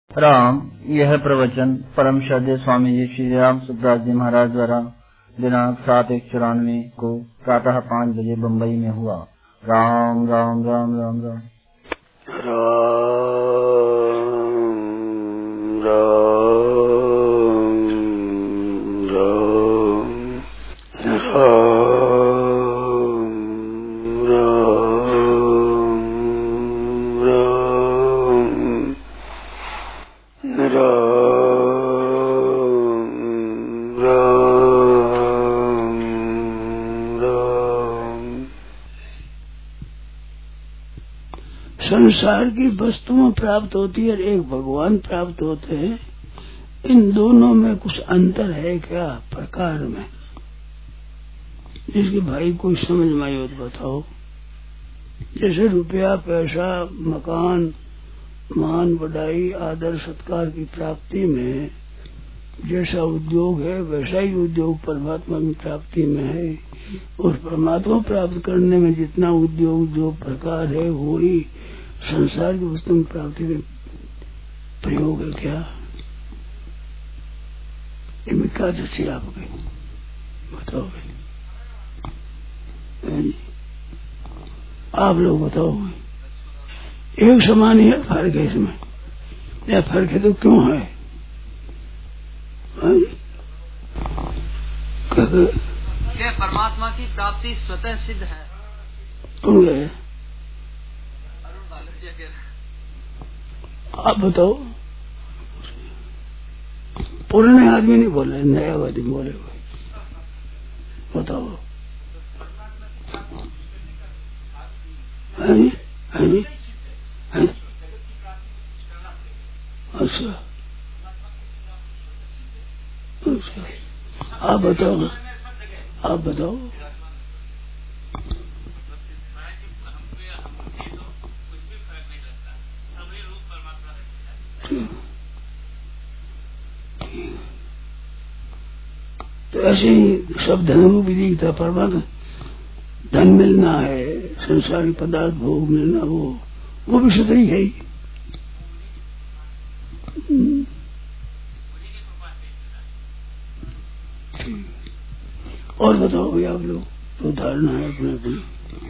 राम। यह प्रवचन परम श्रद्धेय स्वामी जी श्री राम सुखदास जी महाराज द्वारा दिनांक 7/1/94 को प्रातः 5 बजे बम्बई में हुआ। राम राम राम राम राम संसार की वस्तुएं प्राप्त होती है और एक भगवान प्राप्त होते हैं। इन दोनों में कुछ अंतर है क्या प्रकार में, जिसकी भाई कोई समझ में आए तो बताओ। जैसे रुपया पैसा मकान मान बढ़ाई आदर सत्कार की प्राप्ति में जैसा उद्योग है वैसा ही उद्योग परमात्मा की प्राप्ति में है, और परमात्मा प्राप्त करने में जितना उद्योग जो प्रकार है वो ही संसार की वस्तु की प्राप्ति में प्रयोग है क्या। इनमें क्या जैसी आप गए बताओ भाई, आप लोग बताओ। एक समान ही है, फर्क है इसमें या फर्क है तो क्यों है? क्या परमात्मा की प्राप्ति स्वतः सिद्ध है? कौन गए आप बताओ। पुराने आदमी नहीं बोल रहे, नया आदमी बोले हुए बताओ। है अच्छा आप बताओ, आप बताओ। तो ऐसे ही सब धन को भी दिखता परमात्मा। धन मिलना है, संसारी पदार्थ भोग मिलना, वो भी सही है ही। और बताओ भाई आप लोग, तो धारणा है अपने अपनी।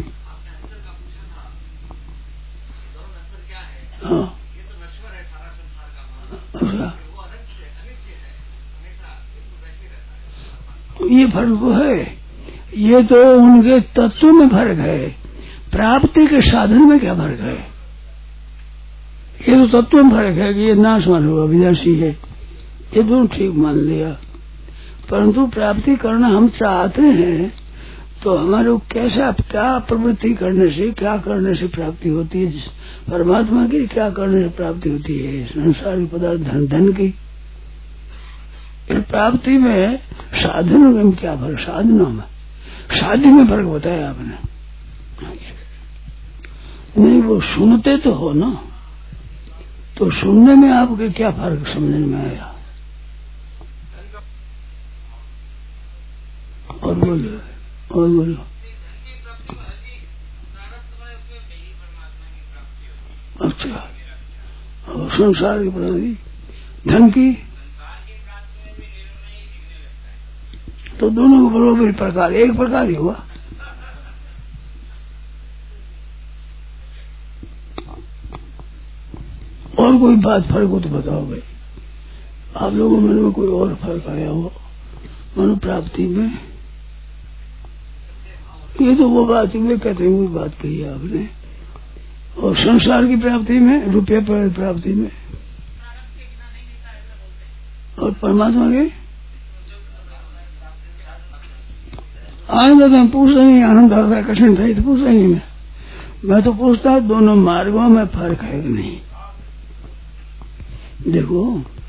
हाँ अच्छा, ये फर्क तो है। ये तो उनके तत्व में फर्क है, प्राप्ति के साधन में क्या फर्क है? ये तो तत्व में फर्क है कि ये नाशवान होगा विनाशी है, ये दोनों ठीक मान लिया। परंतु प्राप्ति करना हम चाहते हैं तो हमारे कैसा क्या प्रवृत्ति करने से क्या करने से प्राप्ति होती है? परमात्मा की क्या करने से प्राप्ति होती है? संसारी पदार्थ धन की प्राप्ति में साधनों में क्या फर्क? साधनों में शादी में फर्क बताया आपने नहीं। वो सुनते तो हो ना, तो सुनने में आपके क्या फर्क समझने में आया? और बोलो, और बोलो। अच्छा, और संसार की प्राप्ति धन की तो दोनों को बराबर प्रकार, एक प्रकार ही हुआ। और कोई बात फर्क हो तो बताओ भाई। आप लोगों में कोई और फर्क आया हो मनो प्राप्ति में? ये तो वो बात वे कहते हैं, वो बात कही आपने। और संसार की प्राप्ति में, रुपये पर प्राप्ति में, और परमात्मा के आनंद आता है। पूछता नहीं आनंद आता है, कठिन था तो पूछता नहीं मैं तो पूछता दोनों मार्गों में फर्क है कि नहीं। देखो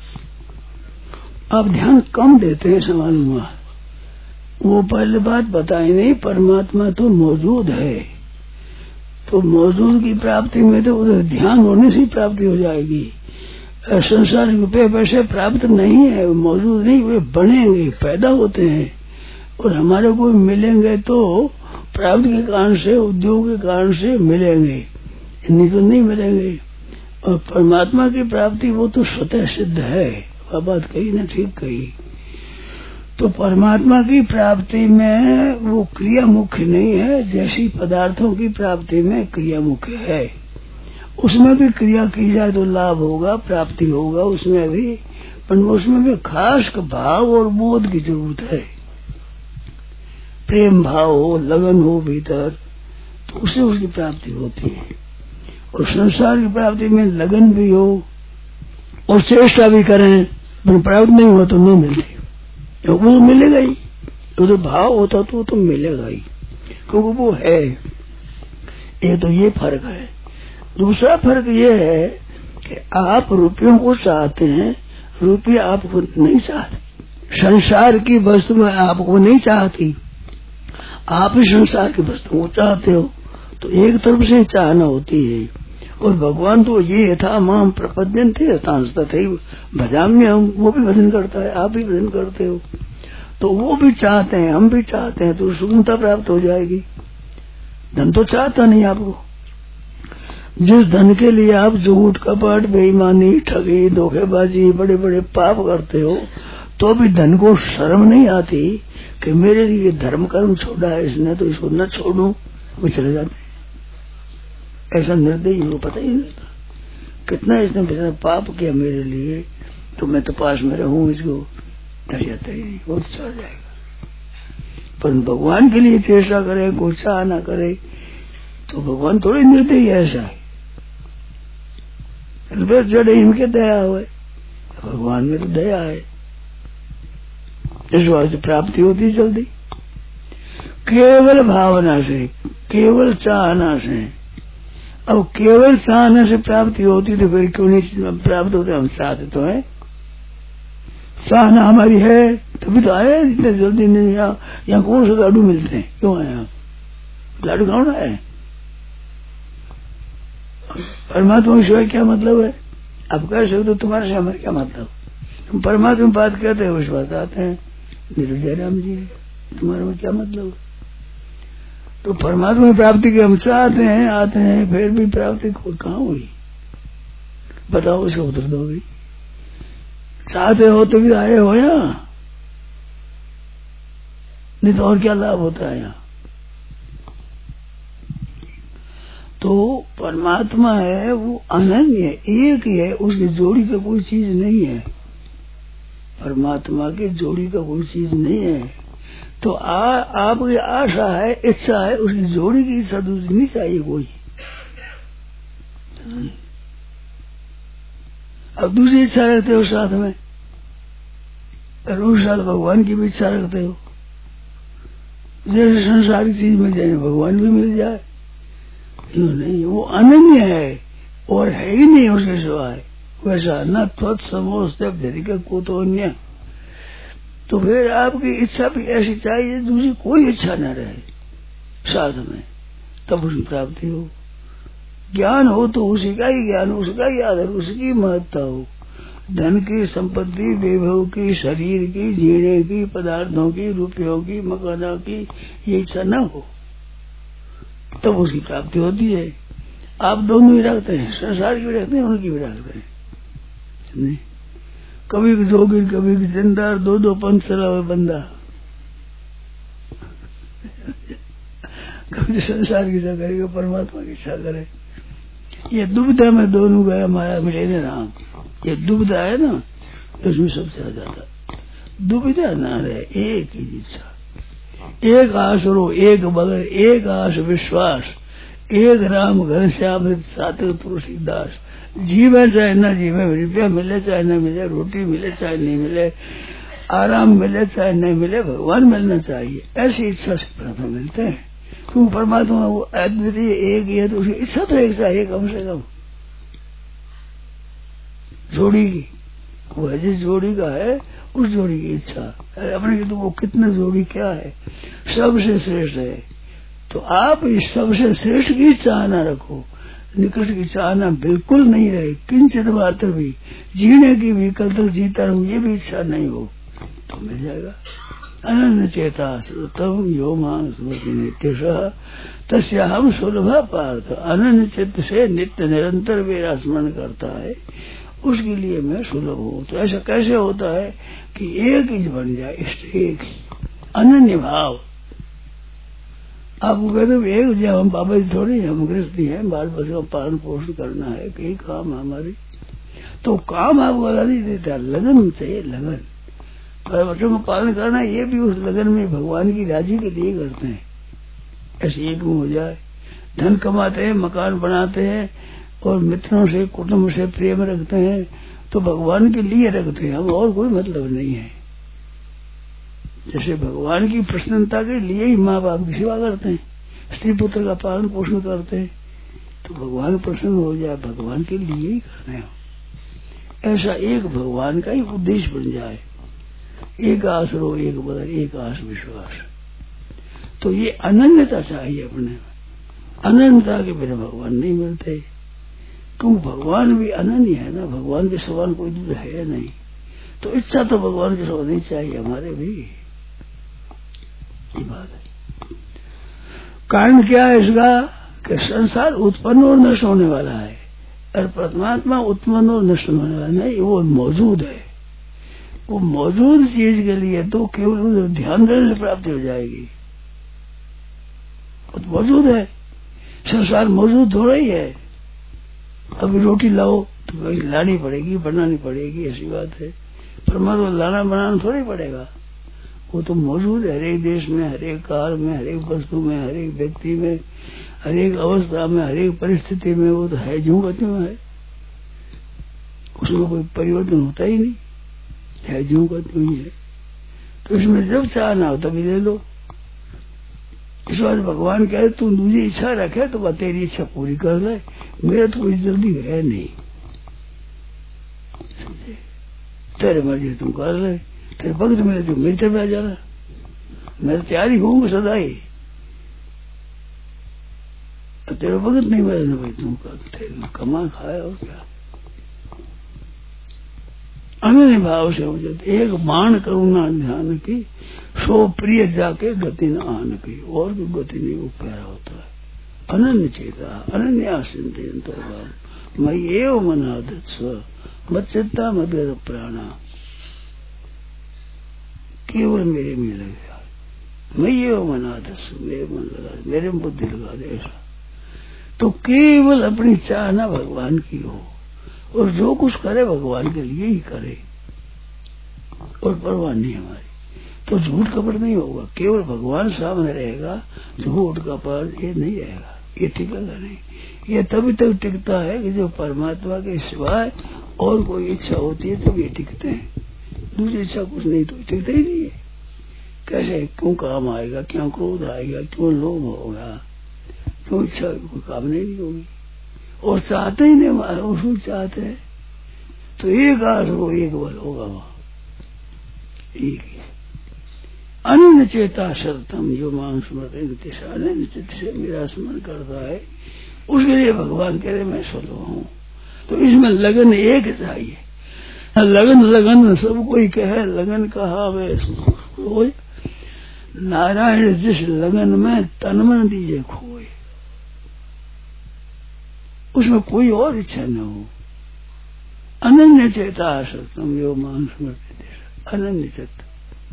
आप ध्यान कम देते हैं, सवाल हुआ वो पहले बात बताई नहीं। परमात्मा तो मौजूद है, तो मौजूद की प्राप्ति में तो उधर ध्यान होने से प्राप्ति हो जाएगी। संसार रुपये पैसे प्राप्त नहीं है, मौजूद नहीं, वे बनेंगे, पैदा होते हैं और हमारे को मिलेंगे तो प्राप्ति के कारण से, उद्योग के कारण से मिलेंगे, नहीं तो नहीं मिलेंगे। और परमात्मा की प्राप्ति वो तो स्वतः सिद्ध है, वह बात कही ना, ठीक कही। तो परमात्मा की प्राप्ति में वो क्रिया मुख्य नहीं है, जैसी पदार्थों की प्राप्ति में क्रिया मुख्य है। उसमें भी क्रिया की जाए तो लाभ होगा, प्राप्ति होगा उसमें भी, पर उसमें भी खास भाव और बोध की जरूरत है। प्रेम भाव हो, लगन हो भीतर, तो उससे उसकी प्राप्ति होती है। और संसार की प्राप्ति में लगन भी हो और चेष्टा भी करें, पर प्राप्त नहीं हो तो नहीं मिलती, क्योंकि वो मिलेगा ही। तो भाव होता तो वो तो मिलेगा ही, क्योंकि वो है। एक तो ये फर्क है। दूसरा फर्क ये है कि आप रुपयों को चाहते हैं, रुपया आपको नहीं चाहते। संसार की वस्तु में आपको नहीं चाहती, आप ही संसार की वस्तु को चाहते हो। तो एक तरफ से चाहना होती है। और भगवान तो ये था, माम प्रपद्यन थे भजाम्य, वो भी भजन करता है, आप भी भजन करते हो। तो वो भी चाहते हैं, हम भी चाहते हैं, तो सुगमता प्राप्त हो जाएगी। धन तो चाहता नहीं आपको। जिस धन के लिए आप झूठ कपट बेईमानी ठगी धोखेबाजी बड़े बड़े पाप करते हो, तो भी धन को शर्म नहीं आती कि मेरे लिए धर्म कर्म छोड़ा है इसने, तो इसको न छोड़ूं, वो चले जाते हैं। ऐसा निर्दयी हो, पता ही नहीं था कितना इसने बेचारा पाप किया मेरे लिए, तो मैं तो पास में रहूं, इसको डर जाता ही नहीं, वो तो चला जाएगा। पर भगवान के लिए चेष्टा करे, कोई चाह ना करे, तो भगवान थोड़ी निर्दयी ऐसा है। जड़े इनके दया हुए, भगवान में तो दया है। इस बात से प्राप्ति होती है जल्दी, केवल भावना से, केवल चाहना से। अब केवल चाहने से प्राप्ति होती तो फिर क्यों नहीं प्राप्त होते? हम चाहते तो है, चाहना हमारी है, तभी तो आए इतने जल्दी। नहीं यहाँ कौन से लाडू मिलते हैं, क्यों आए यहाँ? लाडू खाना है। परमात्मा के सिवाय क्या मतलब है? आप कह सकते हो तुम्हारे से हमारे क्या मतलब? तुम परमात्मा में बात कहते हो, विश्वास आते हैं, नहीं तो जयराम जी तुम्हारे में क्या मतलब? तो परमात्मा की प्राप्ति के हम चाहते हैं, आते हैं, फिर भी प्राप्ति कहाँ हुई? बताओ, इसका उत्तर दो भाई। चाहते हो तो भी आए हो यहाँ, नहीं तो और क्या लाभ होता है यहाँ? तो परमात्मा है वो अनन्य है, एक ही है, उसकी जोड़ी का कोई चीज नहीं है। परमात्मा की जोड़ी का कोई चीज नहीं है। तो आपकी आशा है, इच्छा है, उसकी जोड़ी की इच्छा दूसरी नहीं चाहिए कोई। अब दूसरी इच्छा रखते हो साथ में, रोज साथ भगवान की भी इच्छा रखते हो। जैसे संसारिक चीज मिल जाए, भगवान भी मिल जाए, नहीं, वो अनन्य है और है ही नहीं उसके सिवाय। वैसा न त्वत्समोस्ते को तो अन्य। तो फिर आपकी इच्छा भी ऐसी चाहिए, दूसरी कोई इच्छा न रहे साथ में, तब उसकी प्राप्ति हो। ज्ञान हो तो उसी का ही ज्ञान, उसका ही आदर, उसकी महत्ता हो। धन की, संपत्ति, वैभव की, शरीर की, जीने की, पदार्थों की, रुपयों की, मकानों की ये इच्छा न हो, तब उसकी प्राप्ति होती है। आप दोनों ही रखते हैं, संसार की भी रखते हैं, उनकी भी रखते हैं। नहीं, कभी जोगिर कभी जिंदार, दो पंथ चला हुआ बंदा। कभी संसार की इच्छा करेगा, परमात्मा की इच्छा करे। ये दुविधा में दोनों गया माया मिले राम। ये दुविधा है ना, उसमें सब चला जाता। दुविधा ना रहे, एक ही इच्छा, एक आस रो, एक बगर, एक आस विश्वास, एक राम घर श्याम सातक तुलसीदास। जीवे चाहे न जीवे, रुपया मिले चाहे न मिले, रोटी मिले चाहे नहीं मिले, आराम मिले चाहे नहीं मिले, भगवान मिलना चाहिए। ऐसी इच्छा से परमात्मा मिलते हैं। क्यों? परमात्मा वो अद्वितीय एक ही है, तो उसकी इच्छा तो एक चाहिए कम से कम। जोड़ी की वो है, जिस जोड़ी का है उस जोड़ी की इच्छा। अपने की तो वो कितने जोड़ी क्या है, सबसे श्रेष्ठ है। तो आप इस सबसे श्रेष्ठ की चाहना रखो, निकट की चाहना बिल्कुल नहीं रहे, किंचित मात्र भी। जीने की भी, कल तक जीता रहूं ये भी इच्छा नहीं हो, तो मिल जाएगा। अनन्य चेता तम यो मां स्मृति नित्य तस्या हम सुलभा पार्थ। अनन्य चित्त से नित्य निरंतर मेरा स्मरण करता है, उसके लिए मैं सुलभ हूँ। तो ऐसा कैसे होता है कि एक ही बन जाए, इष्ट एक ही, अनन्य भाव। आपको कहते हो एक जब हम बाबा जी थोड़ी, हम गृहस्थी हैं, बाल बच्चों का पालन पोषण करना है, कई काम हमारी, तो काम आपको बता नहीं देता, लगन चाहिए, लगन। और बच्चों का पालन करना है, ये भी उस लगन में भगवान की राजी के लिए करते हैं। ऐसे एक में हो जाए, धन कमाते हैं, मकान बनाते हैं और मित्रों से कुटुंब से प्रेम रखते हैं, तो भगवान के लिए रखते हैं, हम और कोई मतलब नहीं है। जैसे भगवान की प्रसन्नता के लिए ही माँ बाप की सेवा करते हैं, स्त्री पुत्र का पालन पोषण करते हैं, तो भगवान प्रसन्न हो जाए, भगवान के लिए ही करते हैं। ऐसा एक भगवान का ही उद्देश्य बन जाए, एक आसरो एक बदल एक आस विश्वास। तो ये अनन्यता चाहिए अपने में, अनन्यता के बिना भगवान नहीं मिलते, क्योंकि भगवान भी अनन्य है ना, भगवान के समान कोई दूसरा है नहीं। तो इच्छा तो भगवान के समान नहीं चाहिए हमारे भी, ये बात है। कारण क्या है इसका कि संसार उत्पन्न और नष्ट होने वाला है, और परमात्मा उत्पन्न और नष्ट होने वाला नहीं, वो मौजूद है। वो मौजूद चीज के लिए तो केवल ध्यान देने से प्राप्ति हो जाएगी। वो तो मौजूद है, संसार मौजूद हो रही है। अभी रोटी लाओ तो कहीं लानी पड़ेगी, बनानी पड़ेगी, ऐसी बात है। परमात्मा लाना बनाना थोड़ी पड़ेगा, वो तो मौजूद है हर एक देश में, हर एक काल में, हर एक वस्तु में, हर एक व्यक्ति में, हर एक अवस्था में, हर एक परिस्थिति में। वो तो है जो गति में है, उसमें कोई परिवर्तन होता ही नहीं, है जो गति में है। तो इसमें जब चाहना हो तभी ले लो। इस बात भगवान कहे तू मुझे इच्छा रखे तो वह तेरी इच्छा पूरी कर ले, मेरा तो कोई जल्दी है नहीं, तेरे मर्जी तुम कर ले, तेरे भक्त मेरे जो मेरे तरफ आ जाना, मैं तैयारी हूँ सदा ही। तेरे भक्त नहीं मिले भाई, तुम कमा खाया और क्या। अनन्य भाव से हो जाते, एक बाण करुणा ध्यान की, सो प्रिय जाके गति न आन की, और भी गति नहीं, वो प्यारा होता है। अनन्य चेता अनन्य आश्चित मैं एव मनादत स्व मत चित्ता मत प्राणा, केवल मेरे में लग गया, मैं एव मनादत स्व, मेरे मन लगा, मेरे में बुद्धि लगा दे। ऐसा तो केवल अपनी चाहना भगवान की हो, और जो कुछ करे भगवान के लिए ही करे, और परवाह नहीं हमारी। तो झूठ कपट नहीं होगा, केवल भगवान सामने रहेगा, झूठ कपट ये नहीं रहेगा, ये टिकेगा नहीं। ये तभी तक टिकता है कि जो परमात्मा के सिवाय और कोई इच्छा होती है तब ये टिकते हैं, दूसरी इच्छा कुछ नहीं तो टिकते ही नहीं है। कैसे, क्यों काम आएगा, क्यों क्रोध आएगा, क्यों लोभ होगा, क्यों इच्छा कोई काम नहीं होगी, और चाहते ही नहीं, उसको चाहते हैं। तो एक आस हो एक बल होगा, वहां एक ही अनन्य चेता शतम जो मां स्मृति, अनन्य चित्त से मेरा स्मरण करता है, उसके लिए भगवान कह रहे मैं सुलभ हूँ। तो इसमें लगन एक चाहिए, लगन लगन सब कोई कहे, लगन कहा वे नारायण जिस लगन में तन मन दीजिए खोए, उसमें कोई और इच्छा न हो। अनन्य चेता सतम यो मां स्मृति, अनन्य चित्त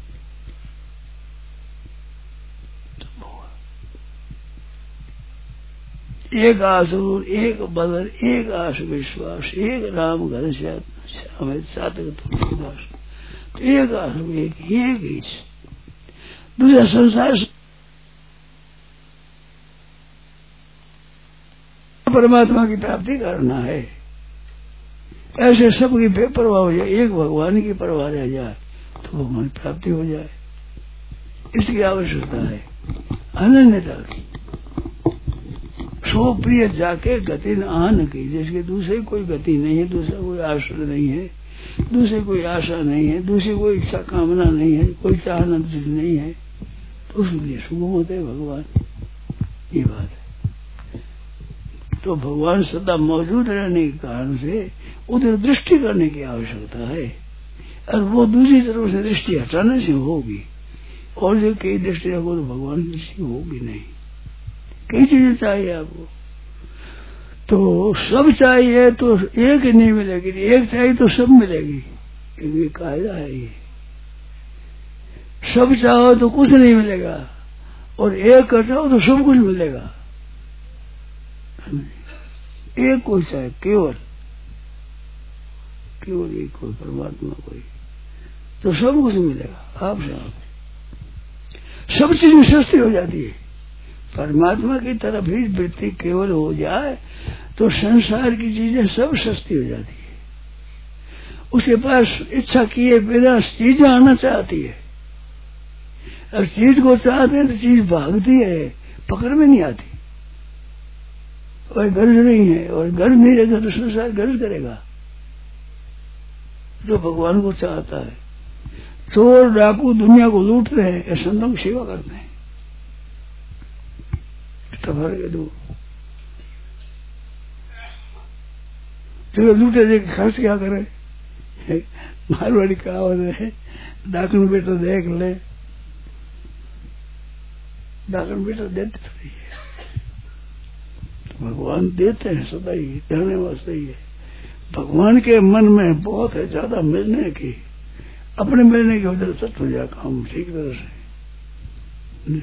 एक आसुर एक बदल एक आश विश्वास, एक राम घर श्याम सातक तुलसीदास। तो एक आसुर एक ही दूसरा संसार परमात्मा की प्राप्ति करना है। ऐसे सबकी बेपरवाह हो जाए, एक भगवान की परवाह रह जाए तो भगवान प्राप्ति हो जाए। इसकी आवश्यकता है अनन्यता की। सो प्रिय जाके गति न आन की, जिसके दूसरे कोई गति नहीं है, दूसरा कोई आश्रय नहीं है, दूसरे कोई आशा नहीं है, दूसरी कोई इच्छा कामना नहीं है, कोई चाहना नहीं है, तो उसके लिए सुगम होते है भगवान। ये बात है। तो भगवान सदा मौजूद रहने के कारण से उधर दृष्टि करने की आवश्यकता है, और वो दूसरी तरफ से दृष्टि हटाने से होगी। और जो कई दृष्टि रखो तो भगवान की दृष्टि होगी नहीं। कई चीजें चाहिए आपको, तो सब चाहिए तो एक ही नहीं मिलेगी, एक चाहिए तो सब मिलेगी, ये कायदा है। ये सब चाहो तो कुछ नहीं मिलेगा, और एक कर चाहो तो सब कुछ मिलेगा। एक कोई चाहे, केवल एक कोई परमात्मा कोई, तो सब कुछ मिलेगा आपसे। सब चीजें सस्ती हो जाती है। परमात्मा की तरफ ही वृत्ति केवल हो जाए तो संसार की चीजें सब सस्ती हो जाती है। उसके पास इच्छा किए बिना चीजें आना चाहती है, और चीज को चाहते हैं तो चीज भागती है, पकड़ में नहीं आती, और गर्ज नहीं है, और गर्ज नहीं रहेगा तो संसार गर्ज करेगा। जो भगवान को चाहता है, चोर डाकू दुनिया को लूटते हैं या संतों की सेवा करते हैं, दो लूटे देख खर्च क्या करे। मारवाड़ी कहावत है, डाकन बेटा देख ले, डाकन बेटा देते थोड़ी है, तो भगवान देते हैं सदा ही, देने वास्ते ही है। भगवान के मन में बहुत है ज्यादा मिलने की, अपने मिलने की वजह से हो जाए काम ठीक तरह से।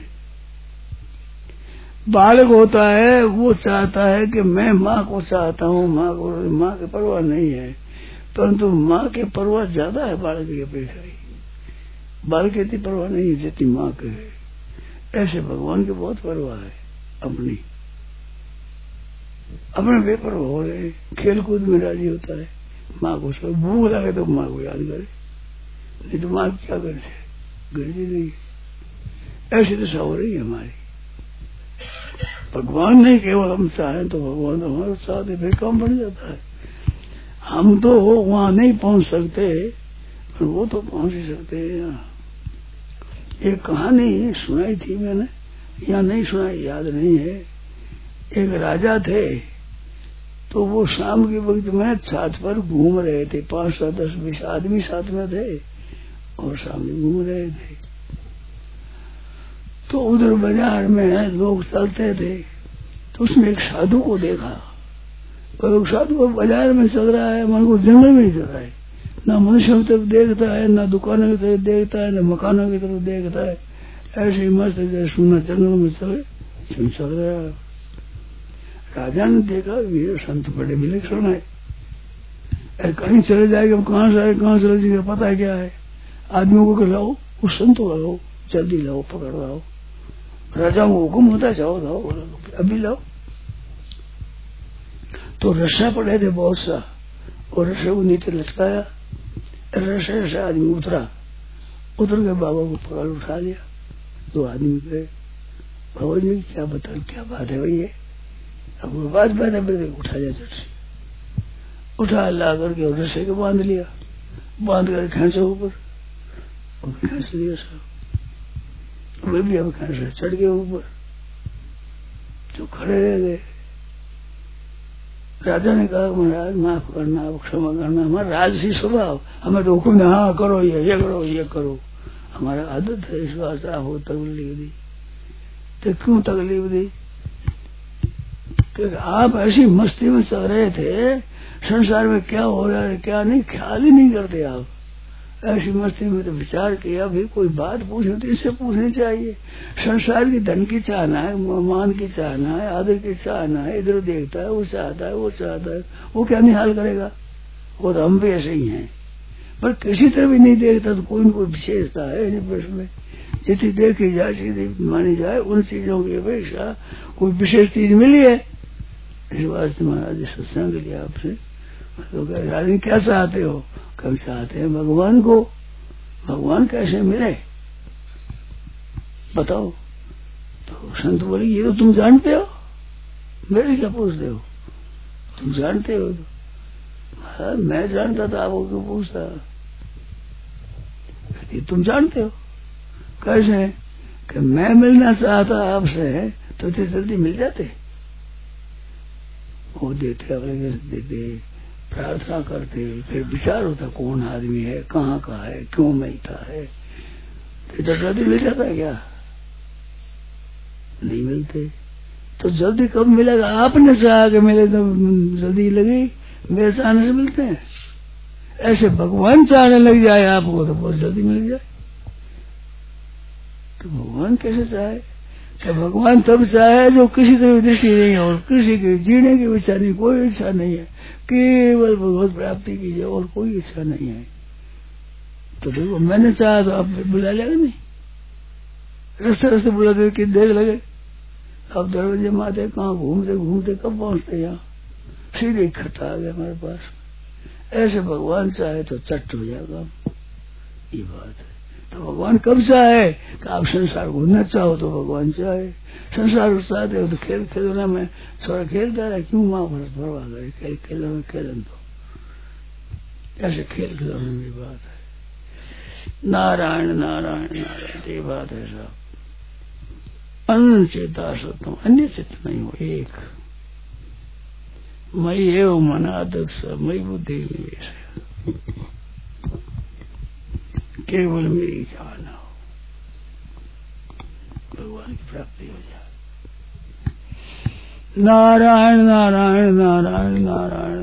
बालक होता है वो चाहता है कि मैं माँ को चाहता हूँ, माँ की परवाह नहीं है, परंतु माँ की परवाह ज्यादा है बालक की अपेक्षा ही। बालक की इतनी परवाह नहीं है जितनी माँ के है। ऐसे भगवान की बहुत परवाह है, अपने बेपरवाह हो रहे, खेल कूद में राजी होता है। माँ को सब भूख लगे तो माँ को याद करे, नहीं तो माँ क्या करे, गर्जी नहीं। ऐसी दशा हो रही है हमारी। भगवान नहीं केवल हम चाहें तो भगवान तो हमारे साथ है, फिर काम बढ़ जाता है। हम तो वहां नहीं पहुंच सकते, पर वो तो पहुंच ही सकते हैं। एक कहानी सुनाई थी मैंने, या नहीं सुनाई याद नहीं है। एक राजा थे, तो वो शाम के वक्त में छत पर घूम रहे थे, 5, 7, 10, 20 आदमी साथ में थे, और सामने घूम रहे थे। तो उधर बाजार में लोग चलते थे, तो उसमें एक साधु को देखा। और साधु को बाजार में चल रहा है, मन को जंगल में ही चल रहा है, ना मनुष्यों की तरफ देखता है, ना दुकानों की तरफ देखता है, ना मकानों की तरफ देखता है। ऐसे ही मस्त सुना जंगल में चल रहा है। राजा ने देखा ये संत बड़े विलक्षण है, कहीं चले जाएगा, कहाँ से आए कहाँ चले जाएगा पता है क्या है। आदमियों को लाओ, उस संत को लाओ, जल्दी लाओ, पकड़ लाओ। राजा को हुक्म होता है, जाओ लाओ, अभी लाओ। तो रस्सा पड़े थे बहुत सा, और रस्से को नीचे लटकाया, रस्से से आदमी उतर के बाबा को पकड़ उठा लिया। 2 आदमी गए, बाबा जी क्या बता, क्या बात है भैया। अब वो बात है, उठा लिया, झट से उठा ला करके रस्से को बांध लिया, बांध कर खींचा ऊपर, और खींच लिया सब। वे भी अब खींच चढ़ गए ऊपर, जो खड़े रह गए। राजा ने कहा महाराज माफ करना, क्षमा करना, हमारा राजसी स्वभाव, हमें तो हुक्म है, हाँ करो ये करो ये करो, हमारा आदत है, इस बात हो तकलीफ दी। तो क्यों तकलीफ दी? क्योंकि आप ऐसी मस्ती में चल रहे थे, संसार में क्या हो रहा है क्या नहीं ख्याल ही नहीं करते आप। ऐसी मस्ती में तो विचार किया भी कोई बात पूछे तो इससे पूछनी चाहिए। संसार की धन की चाहना है, मान की चाहना है, आदर की चाहना है, इधर देखता है, वो चाहता है, वो चाहता है, वो क्या निहाल करेगा। वो तो हम भी ऐसे ही हैं, पर किसी तरह भी नहीं देखता तो कोई न कोई विशेषता है में, जितनी देखी जाए सीधी मानी जाए, उन चीजों की अपेक्षा कोई विशेष चीज मिली है। इस वास्ते महाराज सत्संग के लिए आपसे तो रानी क्या चाहते हो? कभी चाहते हैं भगवान को। भगवान कैसे मिले बताओ? तो संत बोले ये तो तुम जानते हो, मेरे क्या पूछते हो, तुम जानते हो। तो मैं जानता था, आपको क्यों पूछता? ये तुम जानते हो कैसे? कि मैं मिलना चाहता आपसे तो इतनी जल्दी मिल जाते। वो देते, अगले देते, प्रार्थना करते, फिर विचार होता कौन आदमी है, कहाँ का है, क्यों मिलता है। इतना जल्दी मिल जाता है क्या? नहीं मिलते। तो जल्दी कब मिलेगा? आपने चाहा कि मिले तो जल्दी लगी, मेरे चाहने से मिलते हैं। ऐसे भगवान चाहने लग जाए आपको तो बहुत जल्दी मिल जाए। तो भगवान कैसे चाहे? कि भगवान तब चाहे जो किसी की दृष्टि नहीं है और किसी के जीने की इच्छा नहीं, कोई इच्छा नहीं है, केवल भगवत प्राप्ति की है और कोई इच्छा नहीं है। तो देखो मैंने चाहा तो आप बुला लेगा नहीं, रस्ते रस्ते बुलाते कि देर लगे, अब दरवाजे में आते कहाँ घूमते घूमते कब पहुंचते यहाँ, सीधे इकट्ठा आ गया हमारे पास। ऐसे भगवान चाहे तो चट हो जाएगा, ये बात है। तो भगवान कब चाहे कि आप संसार घूमना चाहो तो भगवान चाहे, संसार को चाहते हो तो खेल खिलौना में थोड़ा खेलता रहे, क्यों माँ परवाह करे, खेल खिलौना खेलन तो ऐसे खेल खिलौने में बात है। नारायण नारायण नारायण ये बात है साहब। अन्न चेता सत्तम, अन्य चित्त नहीं हो, एक मई एवं मनादस मई बुद्धि निवेश, केवल मेरी चाहना हो, भगवान की प्राप्ति हो जाए। नारायण नारायण नारायण नारायण।